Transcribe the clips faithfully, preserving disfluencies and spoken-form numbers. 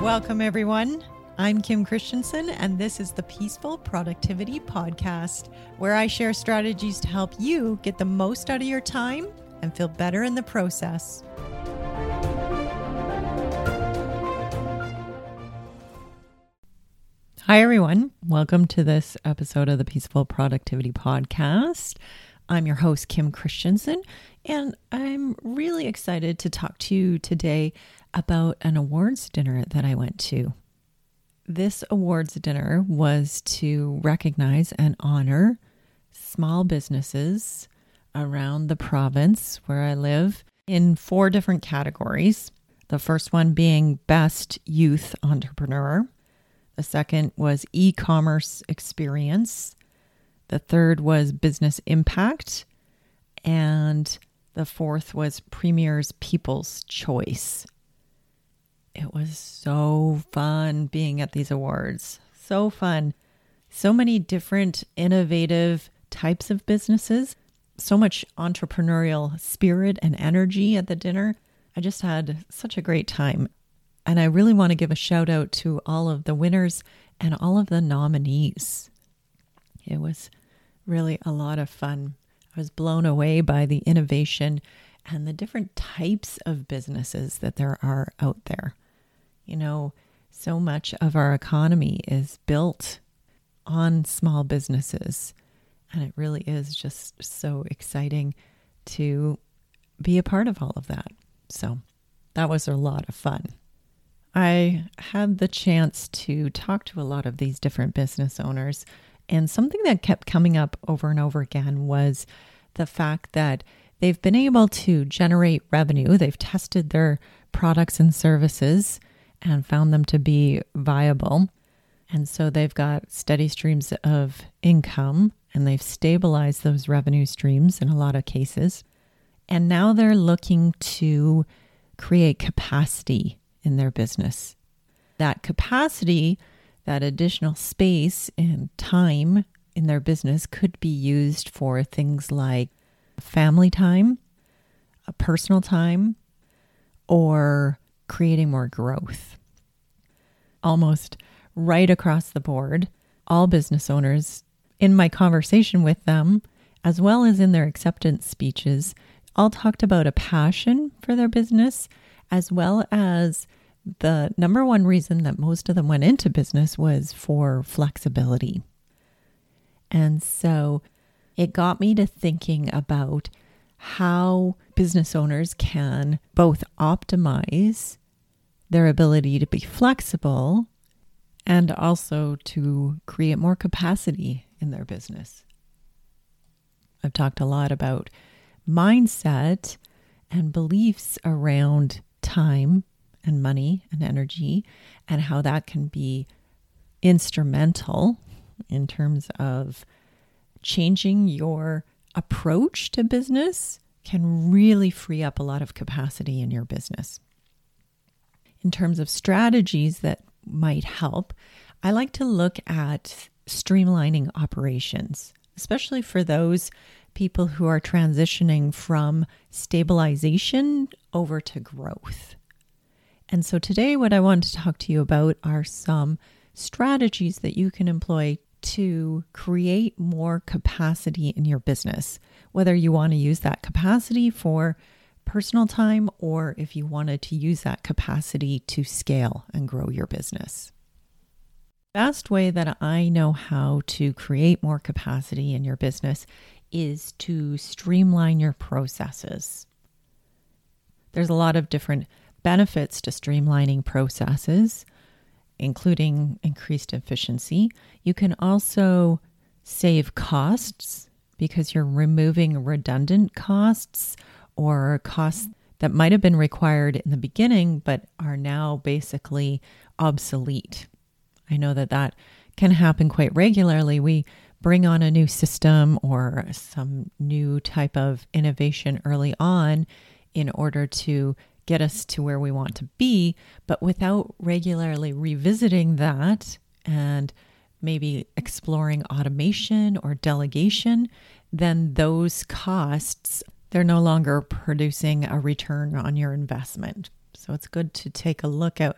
Welcome, everyone. I'm Kim Christensen, and this is the Peaceful Productivity Podcast, where I share strategies to help you get the most out of your time and feel better in the process. Hi, everyone. Welcome to this episode of the Peaceful Productivity Podcast. I'm your host, Kim Christensen, and I'm really excited to talk to you today about an awards dinner that I went to. This awards dinner was to recognize and honor small businesses around the province where I live in four different categories. The first one being Best Youth Entrepreneur. The second was E-commerce Experience. The third was Business Impact. And the fourth was Premier's People's Choice. It was so fun being at these awards. So fun. So many different innovative types of businesses. So much entrepreneurial spirit and energy at the dinner. I just had such a great time. And I really want to give a shout out to all of the winners and all of the nominees. It was really a lot of fun. I was blown away by the innovation and the different types of businesses that there are out there. You know, so much of our economy is built on small businesses, and it really is just so exciting to be a part of all of that. So that was a lot of fun. I had the chance to talk to a lot of these different business owners, and something that kept coming up over and over again was the fact that they've been able to generate revenue. They've tested their products and services and found them to be viable. And so they've got steady streams of income, and they've stabilized those revenue streams in a lot of cases. And now they're looking to create capacity in their business. That capacity, that additional space and time in their business could be used for things like family time, a personal time, or creating more growth. Almost right across the board, all business owners, in my conversation with them, as well as in their acceptance speeches, all talked about a passion for their business, as well as the number one reason that most of them went into business was for flexibility. And so it got me to thinking about how business owners can both optimize their ability to be flexible and also to create more capacity in their business. I've talked a lot about mindset and beliefs around time and money and energy, and how that can be instrumental in terms of changing your approach to business can really free up a lot of capacity in your business. In terms of strategies that might help, I like to look at streamlining operations, especially for those people who are transitioning from stabilization over to growth. And so today what I want to talk to you about are some strategies that you can employ to create more capacity in your business, whether you want to use that capacity for personal time or if you wanted to use that capacity to scale and grow your business. The best way that I know how to create more capacity in your business is to streamline your processes. There's a lot of different benefits to streamlining processes, including increased efficiency. You can also save costs because you're removing redundant costs or costs that might have been required in the beginning but are now basically obsolete. I know that that can happen quite regularly. We bring on a new system or some new type of innovation early on in order to get us to where we want to be, but without regularly revisiting that and maybe exploring automation or delegation, then those costs, they're no longer producing a return on your investment. So it's good to take a look at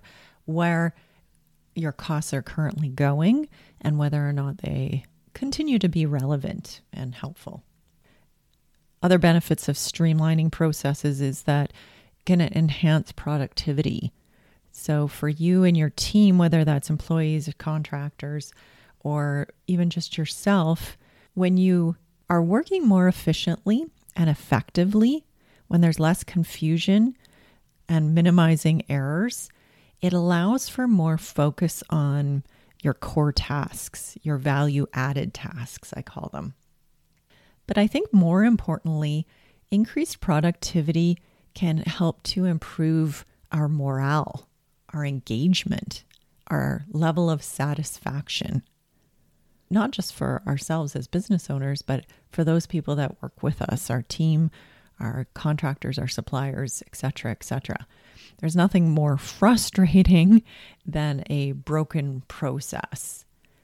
where your costs are currently going and whether or not they continue to be relevant and helpful. Other benefits of streamlining processes is that it can enhance productivity. So for you and your team, whether that's employees or contractors or even just yourself, when you are working more efficiently and effectively, when there's less confusion and minimizing errors, it allows for more focus on your core tasks, your value-added tasks, I call them. But I think more importantly, increased productivity can help to improve our morale, our engagement, our level of satisfaction, not just for ourselves as business owners, but for those people that work with us, our team, our contractors, our suppliers, et cetera, et cetera. There's nothing more frustrating than a broken process.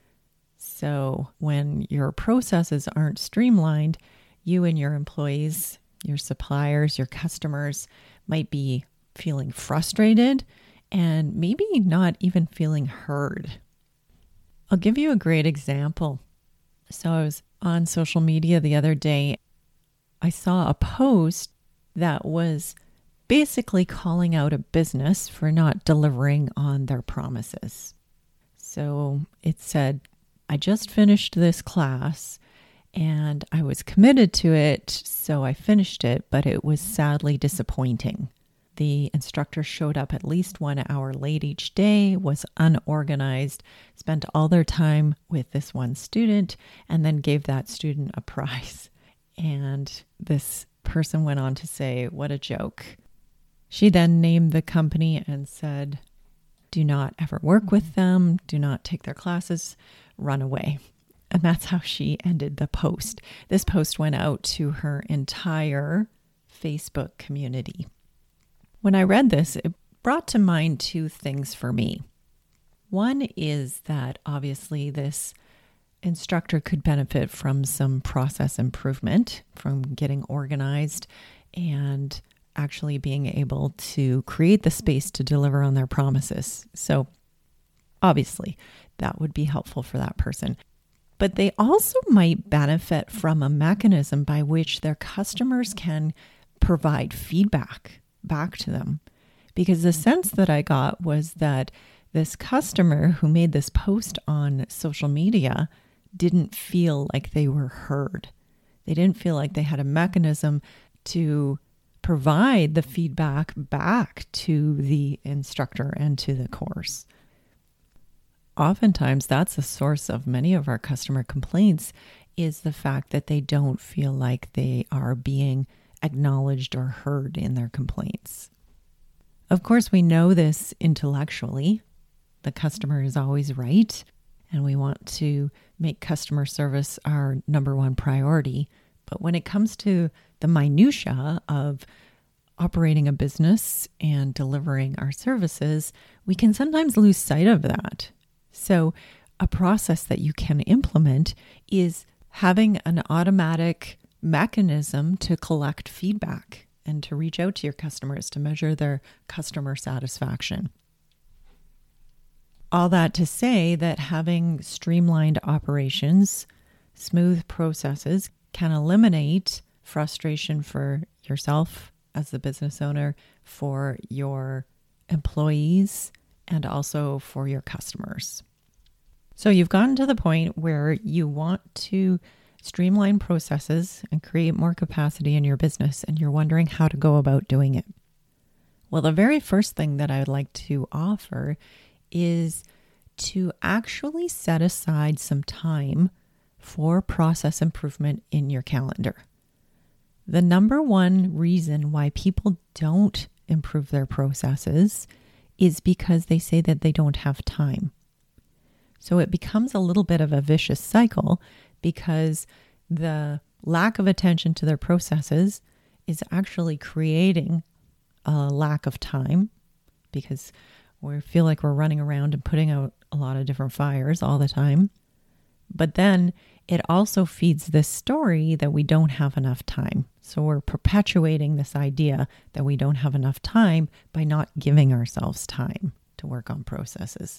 So when your processes aren't streamlined, you and your employees, your suppliers, your customers might be feeling frustrated and maybe not even feeling heard. I'll give you a great example. So I was on social media the other day. I saw a post that was basically calling out a business for not delivering on their promises. So it said, I just finished this class and I was committed to it, so I finished it, but it was sadly disappointing. The instructor showed up at least one hour late each day, was unorganized, spent all their time with this one student, and then gave that student a prize. And this person went on to say, what a joke. She then named the company and said, do not ever work with them, do not take their classes, run away. And that's how she ended the post. This post went out to her entire Facebook community. When I read this, it brought to mind two things for me. One is that obviously this instructor could benefit from some process improvement, from getting organized and actually being able to create the space to deliver on their promises. So obviously that would be helpful for that person. But they also might benefit from a mechanism by which their customers can provide feedback back to them. Because the sense that I got was that this customer who made this post on social media didn't feel like they were heard. They didn't feel like they had a mechanism to provide the feedback back to the instructor and to the course. Oftentimes, that's the source of many of our customer complaints, is the fact that they don't feel like they are being acknowledged or heard in their complaints. Of course, we know this intellectually. The customer is always right, and we want to make customer service our number one priority. But when it comes to the minutia of operating a business and delivering our services, we can sometimes lose sight of that. So a process that you can implement is having an automatic mechanism to collect feedback and to reach out to your customers to measure their customer satisfaction. All that to say that having streamlined operations, smooth processes can eliminate frustration for yourself as the business owner, for your employees, and also for your customers. So you've gotten to the point where you want to streamline processes and create more capacity in your business, and you're wondering how to go about doing it. Well, the very first thing that I would like to offer is to actually set aside some time for process improvement in your calendar. The number one reason why people don't improve their processes is because they say that they don't have time. So it becomes a little bit of a vicious cycle because the lack of attention to their processes is actually creating a lack of time, because we feel like we're running around and putting out a lot of different fires all the time. But then it also feeds this story that we don't have enough time. So we're perpetuating this idea that we don't have enough time by not giving ourselves time. to work on processes.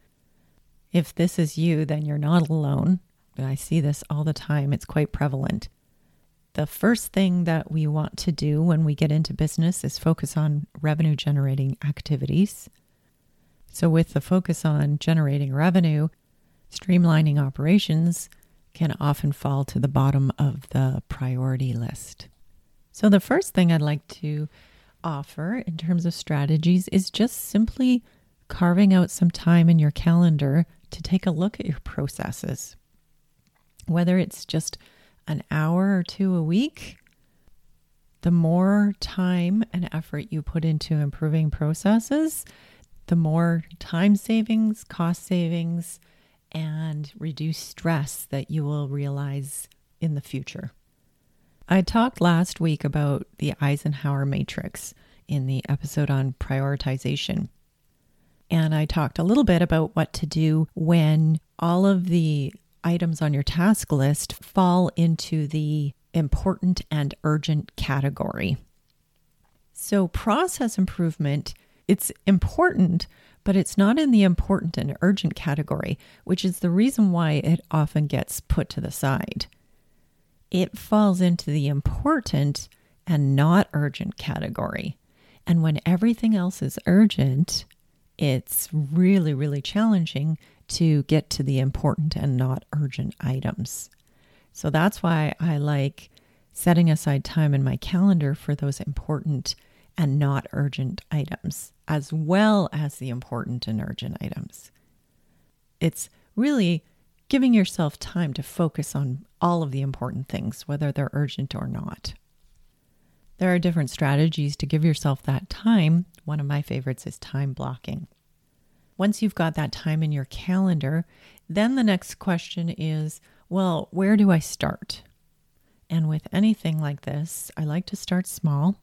If this is you, then you're not alone. I see this all the time. It's quite prevalent. The first thing that we want to do when we get into business is focus on revenue generating activities. So with the focus on generating revenue, streamlining operations can often fall to the bottom of the priority list. So the first thing I'd like to offer in terms of strategies is just simply carving out some time in your calendar to take a look at your processes. Whether it's just an hour or two a week, the more time and effort you put into improving processes, the more time savings, cost savings, and reduced stress that you will realize in the future. I talked last week about the Eisenhower matrix in the episode on prioritization. And I talked a little bit about what to do when all of the items on your task list fall into the important and urgent category. So process improvement, it's important, but it's not in the important and urgent category, which is the reason why it often gets put to the side. It falls into the important and not urgent category. And when everything else is urgent, it's really, really challenging to get to the important and not urgent items. So that's why I like setting aside time in my calendar for those important and not urgent items, as well as the important and urgent items. It's really giving yourself time to focus on all of the important things, whether they're urgent or not. There are different strategies to give yourself that time. One of my favorites is time blocking. Once you've got that time in your calendar, then the next question is, well, where do I start? And with anything like this, I like to start small,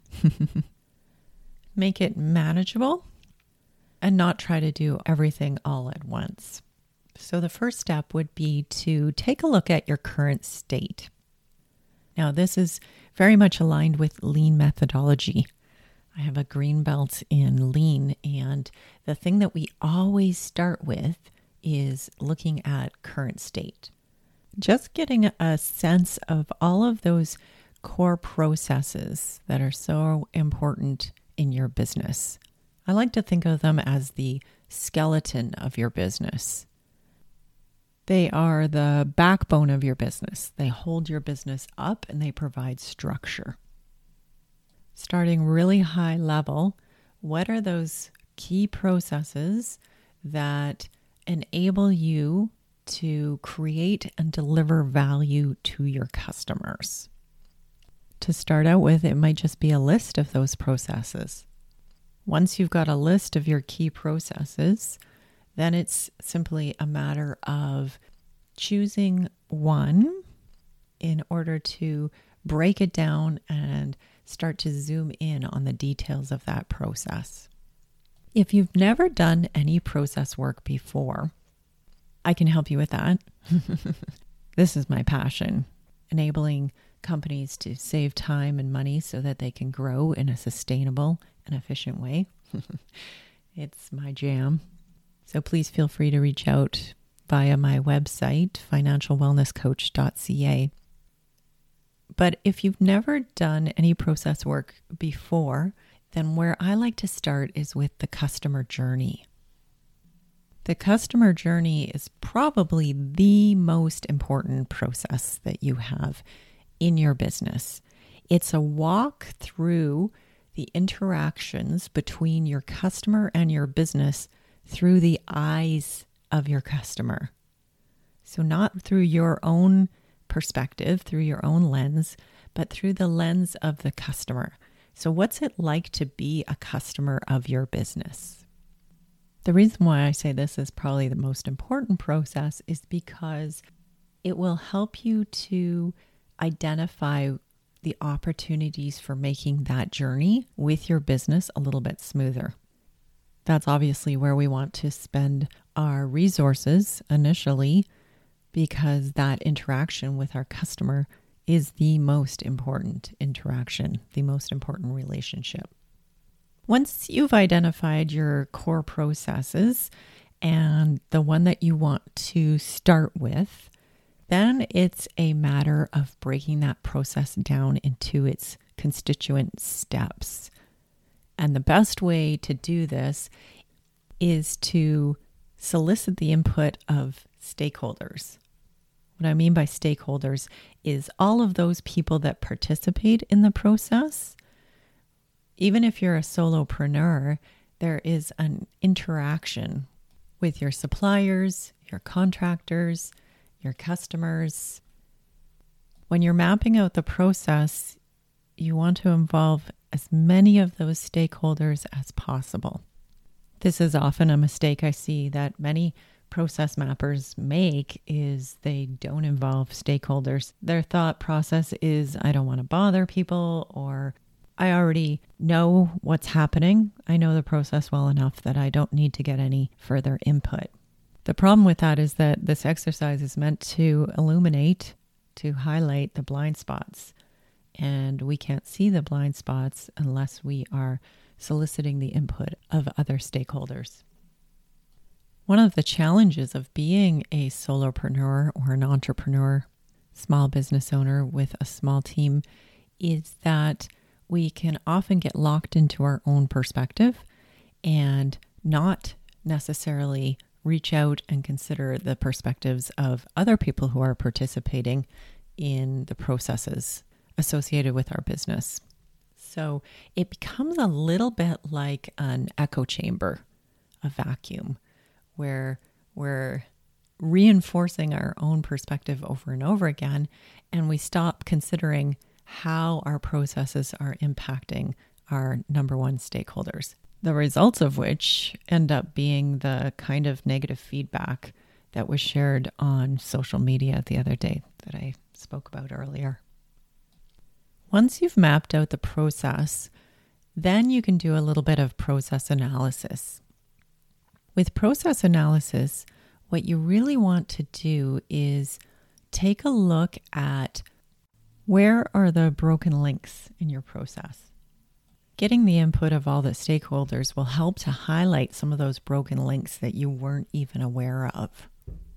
make it manageable, and not try to do everything all at once. So the first step would be to take a look at your current state. Now, this is very much aligned with lean methodology. I have a green belt in lean, and the thing that we always start with is looking at current state. Just getting a sense of all of those core processes that are so important in your business. I like to think of them as the skeleton of your business. They are the backbone of your business. They hold your business up and they provide structure. Starting really high level, what are those key processes that enable you to create and deliver value to your customers? To start out with, it might just be a list of those processes. Once you've got a list of your key processes, then it's simply a matter of choosing one in order to break it down and start to zoom in on the details of that process. If you've never done any process work before, I can help you with that. This is my passion, enabling companies to save time and money so that they can grow in a sustainable and efficient way. It's my jam. So please feel free to reach out via my website, financial wellness coach dot c a. But if you've never done any process work before, then where I like to start is with the customer journey. The customer journey is probably the most important process that you have in your business. It's a walk through the interactions between your customer and your business through the eyes of your customer. So not through your own perspective, through your own lens, but through the lens of the customer. So what's it like to be a customer of your business? The reason why I say this is probably the most important process is because it will help you to identify the opportunities for making that journey with your business a little bit smoother. That's obviously where we want to spend our resources initially, because that interaction with our customer is the most important interaction, the most important relationship. Once you've identified your core processes and the one that you want to start with, then it's a matter of breaking that process down into its constituent steps. And the best way to do this is to solicit the input of stakeholders. What I mean by stakeholders is all of those people that participate in the process. Even if you're a solopreneur, there is an interaction with your suppliers, your contractors, your customers. When you're mapping out the process, you want to involve as many of those stakeholders as possible. This is often a mistake I see that many process mappers make is they don't involve stakeholders. Their thought process is, I don't want to bother people, or I already know what's happening. I know the process well enough that I don't need to get any further input. The problem with that is that this exercise is meant to illuminate, to highlight the blind spots. And we can't see the blind spots unless we are soliciting the input of other stakeholders. One of the challenges of being a solopreneur or an entrepreneur, small business owner with a small team, is that we can often get locked into our own perspective and not necessarily reach out and consider the perspectives of other people who are participating in the processes associated with our business. So it becomes a little bit like an echo chamber, a vacuum, where we're reinforcing our own perspective over and over again, and we stop considering how our processes are impacting our number one stakeholders, the results of which end up being the kind of negative feedback that was shared on social media the other day that I spoke about earlier. Once you've mapped out the process, then you can do a little bit of process analysis. With process analysis, what you really want to do is take a look at where are the broken links in your process. Getting the input of all the stakeholders will help to highlight some of those broken links that you weren't even aware of.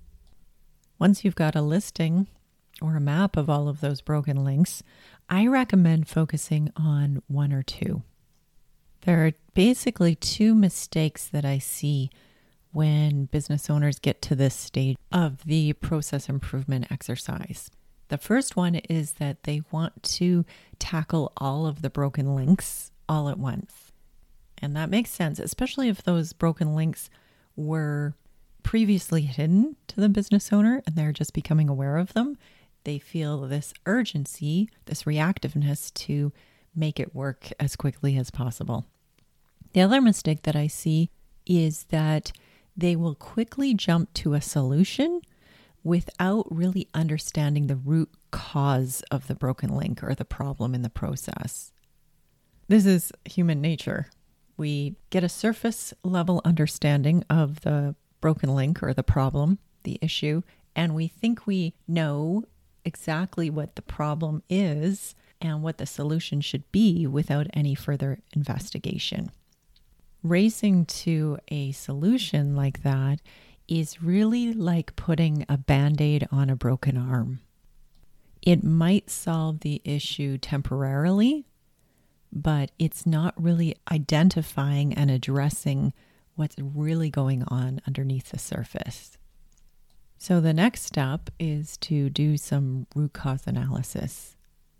Once you've got a listing or a map of all of those broken links, I recommend focusing on one or two. There are basically two mistakes that I see when business owners get to this stage of the process improvement exercise. The first one is that they want to tackle all of the broken links all at once. And that makes sense, especially if those broken links were previously hidden to the business owner and they're just becoming aware of them. They feel this urgency, this reactiveness to make it work as quickly as possible. The other mistake that I see is that they will quickly jump to a solution without really understanding the root cause of the broken link or the problem in the process. This is human nature. We get a surface level understanding of the broken link or the problem, the issue, and we think we know exactly what the problem is and what the solution should be without any further investigation. Racing to a solution like that is really like putting a Band-Aid on a broken arm. It might solve the issue temporarily, but it's not really identifying and addressing what's really going on underneath the surface. So the next step is to do some root cause analysis.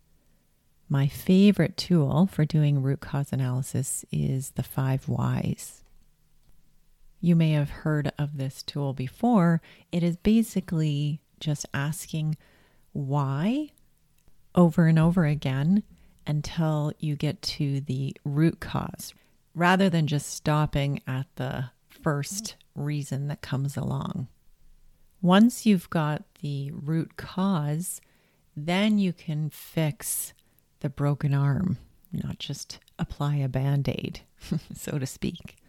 My favorite tool for doing root cause analysis is the five whys. You may have heard of this tool before. It is basically just asking why over and over again until you get to the root cause, rather than just stopping at the first reason that comes along. Once you've got the root cause, then you can fix the broken arm, not just apply a Band-Aid, so to speak.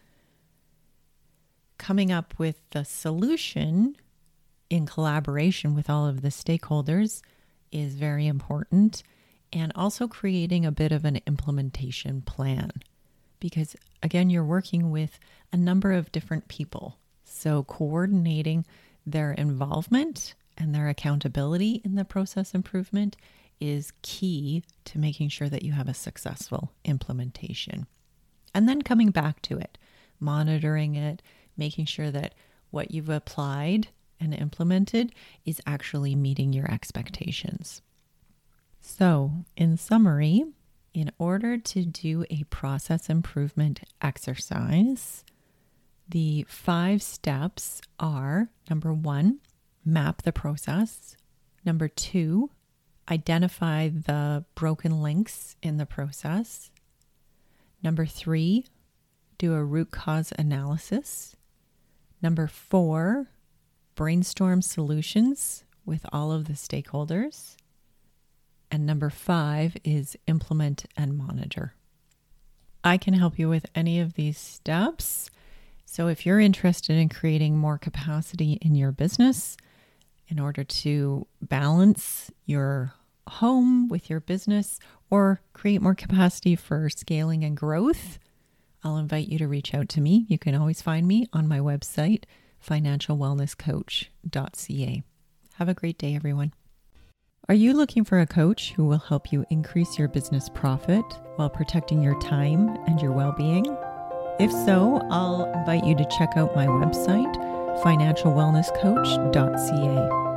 Coming up with the solution in collaboration with all of the stakeholders is very important, and also creating a bit of an implementation plan. because again, you're working with a number of different people. So coordinating their involvement and their accountability in the process improvement is key to making sure that you have a successful implementation. And then coming back to it, monitoring it, making sure that what you've applied and implemented is actually meeting your expectations. So, in summary, in order to do a process improvement exercise, the five steps are: number one, map the process. Number two, identify the broken links in the process. Number three, do a root cause analysis. Number four, brainstorm solutions with all of the stakeholders. And number five is implement and monitor. I can help you with any of these steps. So if you're interested in creating more capacity in your business in order to balance your home with your business or create more capacity for scaling and growth, I'll invite you to reach out to me. You can always find me on my website, financial wellness coach dot c a. Have a great day, everyone. Are you looking for a coach who will help you increase your business profit while protecting your time and your well-being? If so, I'll invite you to check out my website, financial wellness coach dot c a.